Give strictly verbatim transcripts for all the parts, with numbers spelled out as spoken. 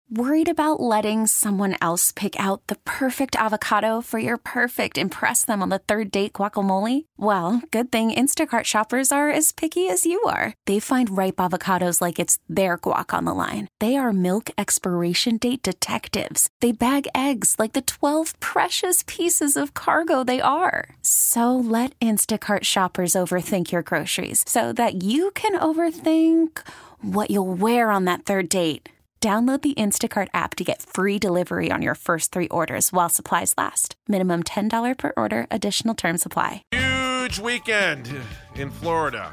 Worried about letting someone else pick out the perfect avocado for your perfect impress them on the third date guacamole? Well, good thing Instacart shoppers are as picky as you are. They find ripe avocados like it's their guac on the line. They are milk expiration date detectives. They bag eggs like the twelve precious pieces of cargo they are. So let Instacart shoppers overthink your groceries so that you can overthink what you'll wear on that third date. Download the Instacart app to get free delivery on your first three orders while supplies last. Minimum ten dollars per order. Additional terms apply. Huge weekend in Florida.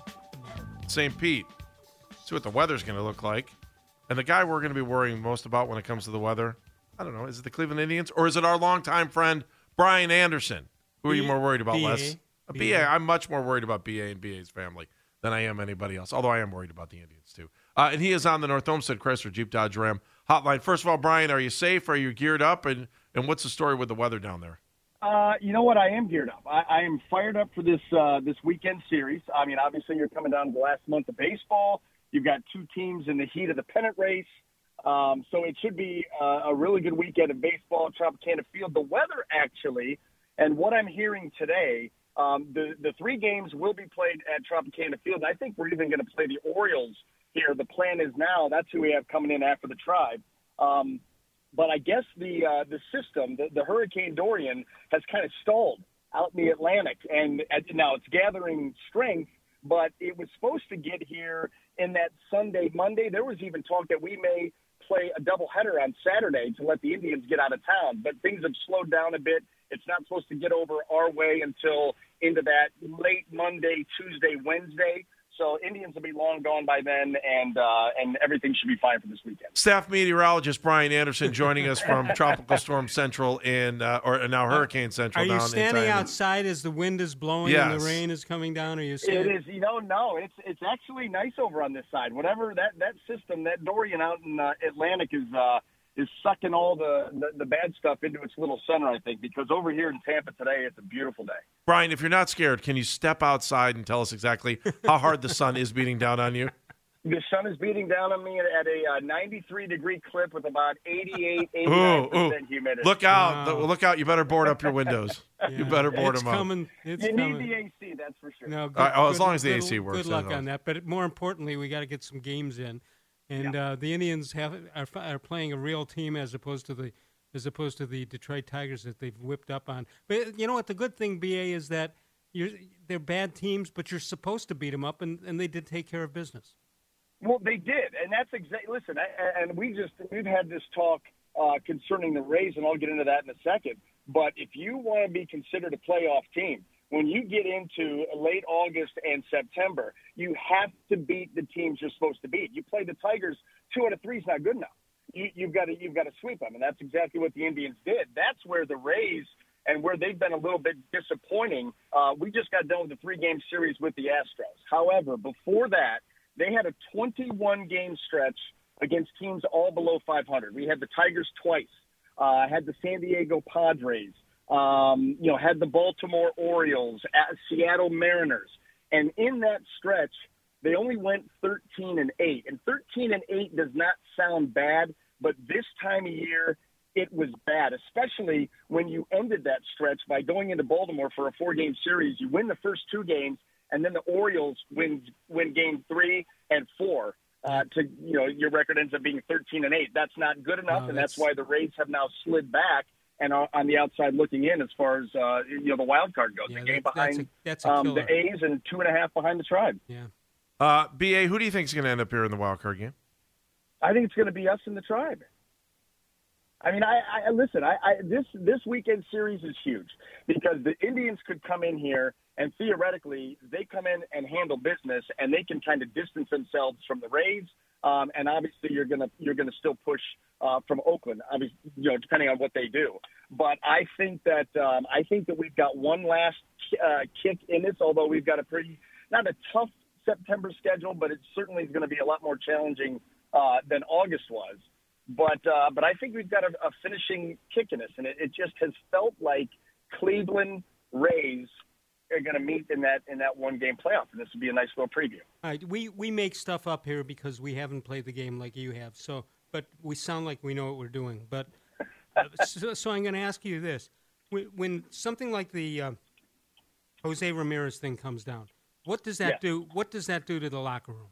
Saint Pete. See what the weather's going to look like. And the guy we're going to be worrying most about when it comes to the weather, I don't know, is it the Cleveland Indians or is it our longtime friend Brian Anderson? Who are you more worried about, B A. Les? Uh, B A. I'm much more worried about B A and B A's family than I am anybody else, although I am worried about the Indians too. Uh, and he is on the North Olmsted Chrysler Jeep Dodge Ram hotline. First of all, Brian, are you safe? Are you geared up? And, and what's the story with the weather down there? Uh, you know what? I am geared up. I, I am fired up for this uh, this weekend series. I mean, obviously, you're coming down to the last month of baseball. You've got two teams in the heat of the pennant race. Um, so it should be uh, a really good weekend of baseball at Tropicana Field. The weather, actually, and what I'm hearing today, um, the, the three games will be played at Tropicana Field. And I think we're even going to play the Orioles here. The plan is now that's who we have coming in after the Tribe. Um, but I guess the uh, the system, the, the Hurricane Dorian, has kind of stalled out in the Atlantic. And uh, now it's gathering strength, but it was supposed to get here in that Sunday, Monday. There was even talk that we may play a doubleheader on Saturday to let the Indians get out of town. But things have slowed down a bit. It's not supposed to get over our way until into that late Monday, Tuesday, Wednesday. So Indians will be long gone by then, and uh, and everything should be fine for this weekend. Staff meteorologist Brian Anderson joining us from Tropical Storm Central in, uh, or now Hurricane Central. Are you down standing in outside as the wind is blowing yes. and the rain is coming down? Are you It standing? is, you know, no, it's it's actually nice over on this side. Whatever that, that system, that Dorian out in uh, Atlantic is uh, is sucking all the, the, the bad stuff into its little center, I think, because over here in Tampa today, it's a beautiful day. Brian, if you're not scared, can you step outside and tell us exactly how hard the sun is beating down on you? The sun is beating down on me at a uh, ninety-three degree clip with about eighty-eight, eighty-nine percent humidity. Look out. Wow. Look out. You better board up your windows. Yeah. You better board it's them coming. up. It's You coming. need the A C, that's for sure. No, good, All right, oh, as good- long as the good- A C works, Good luck that's all. on that. But more importantly, we got to get some games in, and Yeah. uh, the Indians have are, are playing a real team as opposed to the as opposed to the Detroit Tigers that they've whipped up on. But you know what? The good thing, B A, is that you're they're bad teams, but you're supposed to beat them up, and, and they did take care of business. Well, they did, and that's exactly. Listen, I, and we just we've had this talk uh, concerning the Rays, and I'll get into that in a second. But if you want to be considered a playoff team, when you get into late August and September, you have to beat the teams you're supposed to beat. You play the Tigers, two out of three is not good enough. You, you've got to you've got to sweep them, and that's exactly what the Indians did. That's where the Rays and where they've been a little bit disappointing. Uh, we just got done with the three-game series with the Astros. However, before that, they had a twenty-one game stretch against teams all below five hundred. We had the Tigers twice, uh, had the San Diego Padres, um, you know, had the Baltimore Orioles, at Seattle Mariners. And in that stretch, they only went thirteen and eight. And thirteen and eight does not sound bad, but this time of year, it was bad, especially when you ended that stretch by going into Baltimore for a four-game series. You win the first two games, and then the Orioles win win game three and four. Uh, to you know, your record ends up being thirteen and eight. That's not good enough, No, and that's that's- why the Rays have now slid back and are on the outside looking in as far as uh, you know the wild card goes. Yeah, the game that- that's behind a- that's a um, killer. the A's and two and a half behind the Tribe. Yeah. Uh, B A, who do you think is going to end up here in the wild card game? I think it's going to be us and the Tribe. I mean, I, I listen. I, I this this weekend series is huge because the Indians could come in here and theoretically they come in and handle business, and they can kind of distance themselves from the Rays. Um, and obviously, you're gonna you're gonna still push uh, from Oakland, obviously, you know, depending on what they do. But I think that um, I think that we've got one last uh, kick in this. Although we've got a pretty not a tough September schedule, but it certainly is going to be a lot more challenging uh, than August was. But uh, but I think we've got a, a finishing kick in us, and it, it just has felt like Cleveland Rays are going to meet in that in that one game playoff, and this would be a nice little preview. All right, we, we make stuff up here because we haven't played the game like you have. So but we sound like we know what we're doing. But uh, so, so I'm going to ask you this: when, when something like the uh, Jose Ramirez thing comes down, what does that Yeah. do? What does that do to the locker room?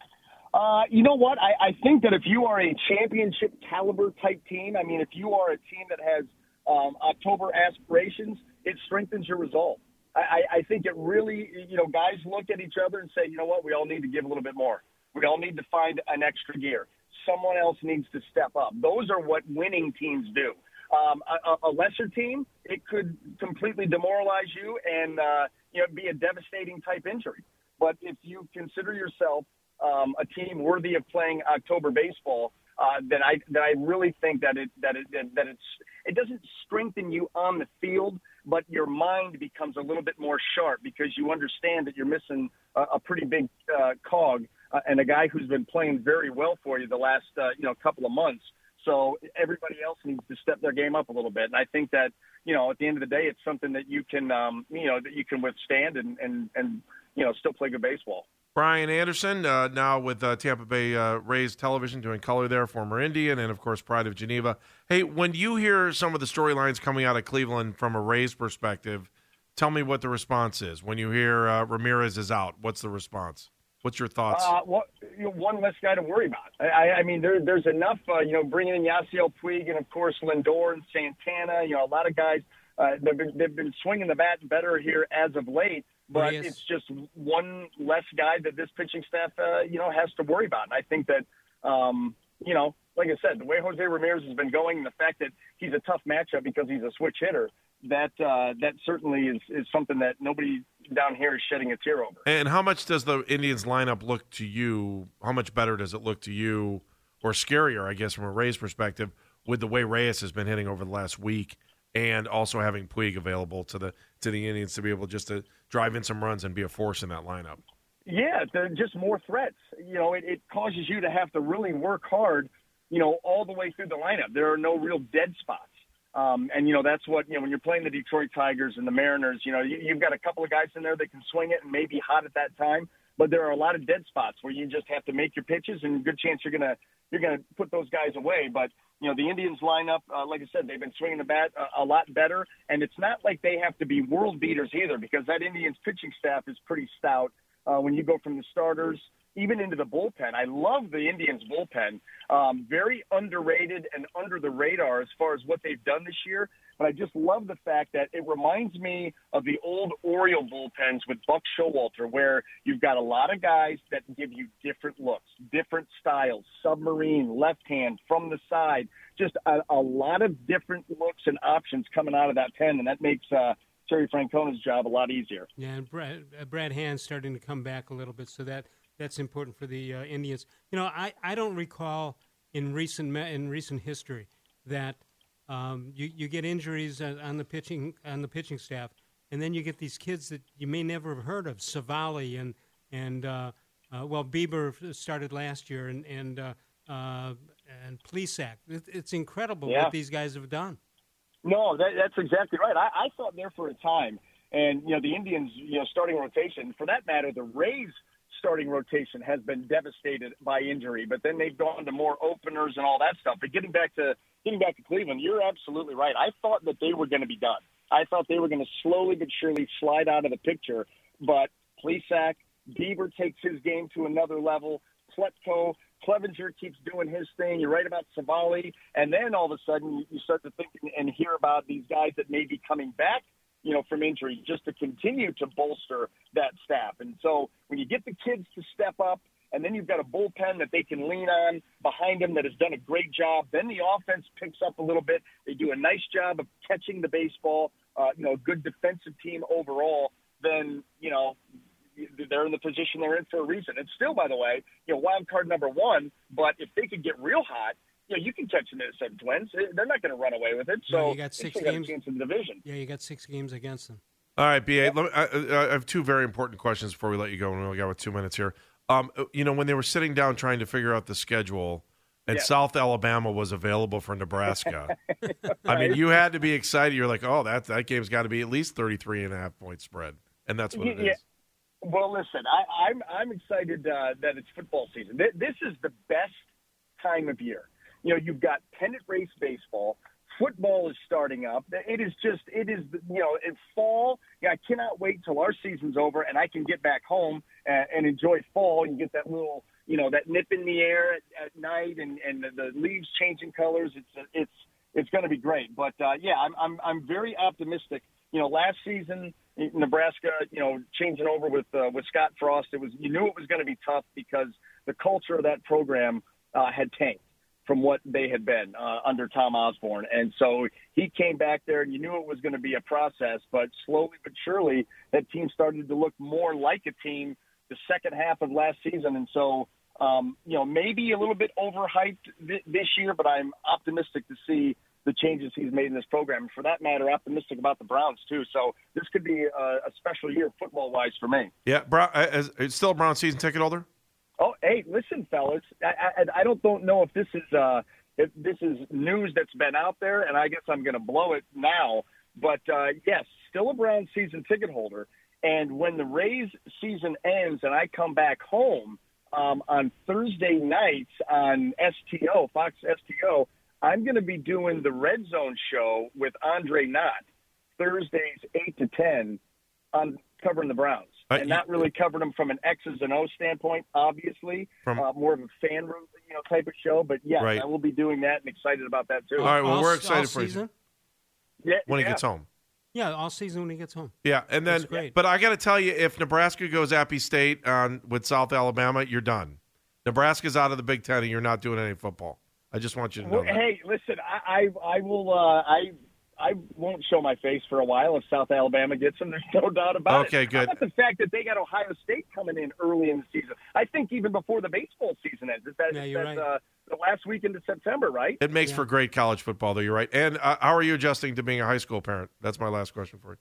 Uh, you know what? I, I think that if you are a championship caliber type team, I mean, if you are a team that has um, October aspirations, it strengthens your resolve. I, I, I think it really, you know, guys look at each other and say, you know what, we all need to give a little bit more. We all need to find an extra gear. Someone else needs to step up. Those are what winning teams do. Um, a, a lesser team, it could completely demoralize you and, uh, you know, be a devastating type injury. But if you consider yourself um, a team worthy of playing October baseball, uh, then I then I really think that it that it that it's it doesn't strengthen you on the field, but your mind becomes a little bit more sharp because you understand that you're missing a, a pretty big uh, cog uh, and a guy who's been playing very well for you the last uh, you know couple of months. So everybody else needs to step their game up a little bit. And I think that, you know, at the end of the day, it's something that you can, um, you know, that you can withstand and, and, and, you know, still play good baseball. Brian Anderson, uh, now with uh, Tampa Bay uh, Rays Television, doing color there, former Indian, and, of course, Pride of Geneva. Hey, when you hear some of the storylines coming out of Cleveland from a Rays perspective, tell me what the response is. When you hear uh, Ramirez is out, what's the response? What's your thoughts? Uh, well, you know, one less guy to worry about. I, I mean, there, there's enough, uh, you know, bringing in Yasiel Puig and, of course, Lindor and Santana. You know, a lot of guys, uh, they've, been, they've been swinging the bat better here as of late. But Yes. it's just one less guy that this pitching staff, uh, you know, has to worry about. And I think that, um, you know, like I said, the way Jose Ramirez has been going, and the fact that he's a tough matchup because he's a switch hitter, that uh, that certainly is, is something that nobody down here is shedding a tear over. And how much does the Indians lineup look to you? How much better does it look to you, or scarier, I guess, from a Rays perspective, with the way Reyes has been hitting over the last week, and also having Puig available to the to the Indians to be able just to drive in some runs and be a force in that lineup? Yeah, they're just more threats. You know, it, it causes you to have to really work hard, you know, all the way through the lineup. There are no real dead spots. Um, and, you know, that's what, you know, when you're playing the Detroit Tigers and the Mariners, you know, you, you've got a couple of guys in there that can swing it and may be hot at that time. But there are a lot of dead spots where you just have to make your pitches, and a good chance you're going to you're going to put those guys away. But, you know, the Indians lineup, uh, like I said, they've been swinging the bat a, a lot better. And it's not like they have to be world beaters either, because that Indians pitching staff is pretty stout uh, when you go from the starters even into the bullpen. I love the Indians bullpen. Um, very underrated and under the radar as far as what they've done this year. But I just love the fact that it reminds me of the old Oriole bullpens with Buck Showalter, where you've got a lot of guys that give you different looks, different styles, submarine, left hand, from the side, just a, a lot of different looks and options coming out of that pen. And that makes uh, Terry Francona's job a lot easier. Yeah, and Brad, uh, Brad Hand's starting to come back a little bit, so that that's important for the uh, Indians. You know, I, I don't recall in recent in recent history that um, you you get injuries on the pitching on the pitching staff, and then you get these kids that you may never have heard of, Savali and and uh, uh, well Bieber started last year, and and uh, uh, and Plesac. It, it's incredible Yeah. what these guys have done. No, that, that's exactly right. I, I thought there for a time, and you know the Indians, you know, starting rotation. For that matter, the Rays starting rotation has been devastated by injury, but then they've gone to more openers and all that stuff. But getting back to getting back to Cleveland, you're absolutely right. I thought that they were going to be done. I thought they were going to slowly but surely slide out of the picture. But Plesac, Bieber takes his game to another level. Pletko, Clevenger keeps doing his thing. You're right about Savali. And then all of a sudden you start to think and hear about these guys that may be coming back, you know, from injury, just to continue to bolster that staff. And so when you get the kids to step up, and then you've got a bullpen that they can lean on behind them that has done a great job, then the offense picks up a little bit. They do a nice job of catching the baseball, uh, you know, a good defensive team overall, then, you know, they're in the position they're in for a reason. And still, by the way, you know, wild card number one, but if they could get real hot, you know, you can catch the Minnesota Twins. They're not going to run away with it. So No, you got six they still games. got a chance in the division. Yeah, you got six games against them. All right, B A, let me, I, I have two very important questions before we let you go, and we only got about two minutes here. Um, you know, when they were sitting down trying to figure out the schedule, and Yeah. South Alabama was available for Nebraska, I mean, you had to be excited. You're like, oh, that, that game's got to be at least thirty-three and a half point spread, and that's what it Yeah. is. Well, listen, I, I'm I'm excited uh, that it's football season. Th- This is the best time of year. You know, you've got pennant race baseball. Football is starting up. It is just, it is, you know, in fall. Yeah, I cannot wait till our season's over and I can get back home and, and enjoy fall. You get that little, you know, that nip in the air at, at night and, and the, the leaves changing colors. It's, it's, it's going to be great. But uh, yeah, I'm, I'm, I'm very optimistic. You know, last season, Nebraska, you know, changing over with uh, with Scott Frost, it was, you knew it was going to be tough because the culture of that program uh, had tanked from what they had been uh, under Tom Osborne. And so he came back there and you knew it was going to be a process, but slowly but surely that team started to look more like a team the second half of last season. And so, um, you know, maybe a little bit overhyped th- this year, but I'm optimistic to see the changes he's made in this program. And for that matter, optimistic about the Browns too. So this could be a, a special year football-wise for me. Yeah, Brown, is, is still a Brown season ticket holder? Oh, hey, listen, fellas. I, I, I don't don't know if this is uh, if this is news that's been out there, and I guess I'm going to blow it now. But uh, yes, still a Brown season ticket holder. And when the Rays season ends, and I come back home um, on Thursday nights on S T O, Fox S T O, I'm going to be doing the Red Zone show with Andre Knott Thursdays eight to ten on covering the Browns. Uh, and not really covering them from an X's and O's standpoint, obviously. From, uh, more of a fan room, you know, type of show. But, yeah, right. I will be doing that and excited about that, too. All right, well, all, we're excited for season? you. Yeah, when yeah. he gets home. Yeah, all season when he gets home. Yeah, and then, but I got to tell you, if Nebraska goes Appy State on with South Alabama, you're done. Nebraska's out of the Big Ten, and you're not doing any football. I just want you to know well, that. Hey, listen, I, I, I will, uh, I, I won't show my face for a while if South Alabama gets them. There's no doubt about okay, it. Okay, good. How about the fact that they got Ohio State coming in early in the season? I think even before the baseball season ends. That, yeah, you're that's right. uh, the last weekend of September, right? It makes yeah. for great college football, though. You're right. And uh, how are you adjusting to being a high school parent? That's my last question for you.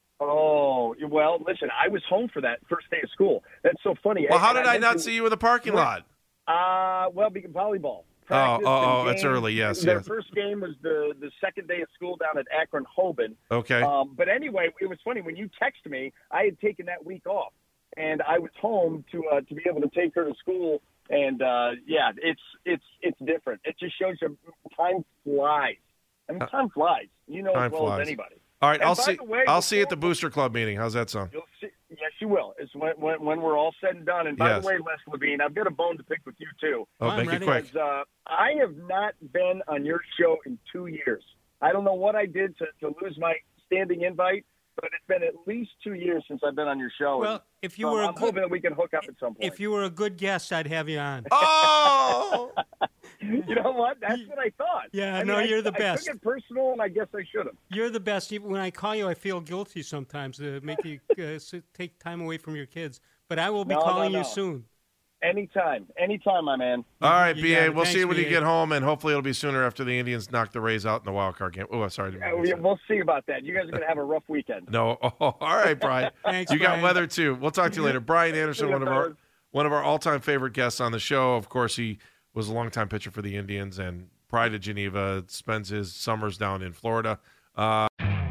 Oh, well, listen, I was home for that first day of school. That's so funny. Well, how and did I, I not see you in the parking lot? Uh, well, because volleyball. Oh, oh, oh, it's early, yes. Their yes. first game was the, the second day of school down at Akron-Hoban. Okay. Um, but anyway, it was funny. When you texted me, I had taken that week off, and I was home to uh, to be able to take her to school. And, uh, yeah, it's it's it's different. It just shows you time flies. I mean, time flies. You know time as well flies. as anybody. All right, and I'll see. Way, I'll see you at the Booster Club meeting. How's that sound? You'll see. Yes, you will. It's when, when, when we're all said and done. And by yes. the way, Les Levine, I've got a bone to pick with you, too. Oh, make it quick. Because, uh, I have not been on your show in two years. I don't know what I did to, to lose my standing invite, but it's been at least two years since I've been on your show. Well, and if you so were I'm a good, hoping that we can hook up at some point. If you were a good guest, I'd have you on. Oh! You know what? That's what I thought. Yeah, I no, mean, you're I, the best. I took it personal, and I guess I should have. You're the best. Even when I call you, I feel guilty sometimes to make you uh, take time away from your kids. But I will be no, calling no, no. you soon. Anytime. Anytime, my man. All right, You B A. We'll Thanks, see you when B A. you get home, and hopefully it'll be sooner after the Indians knock the Rays out in the wild card game. Oh, sorry. Yeah, we, we'll see about that. You guys are going to have a rough weekend. No. Oh, all right, Brian. Thanks, you Brian. got weather, too. We'll talk to you later. Brian Anderson, See one you, of our fellas. one of our all-time favorite guests on the show. Of course, he was a longtime pitcher for the Indians and pride of Geneva, spends his summers down in Florida. Uh,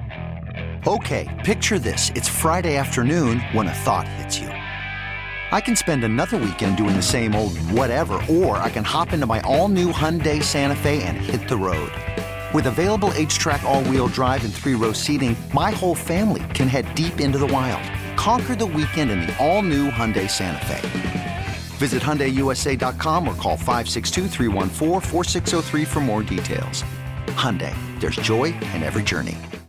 okay, picture this. It's Friday afternoon when a thought hits you. I can spend another weekend doing the same old whatever, or I can hop into my all-new Hyundai Santa Fe and hit the road. With available H-Track all-wheel drive and three-row seating, my whole family can head deep into the wild. Conquer the weekend in the all-new Hyundai Santa Fe. Visit Hyundai U S A dot com or call five six two, three one four, four six zero three for more details. Hyundai, there's joy in every journey.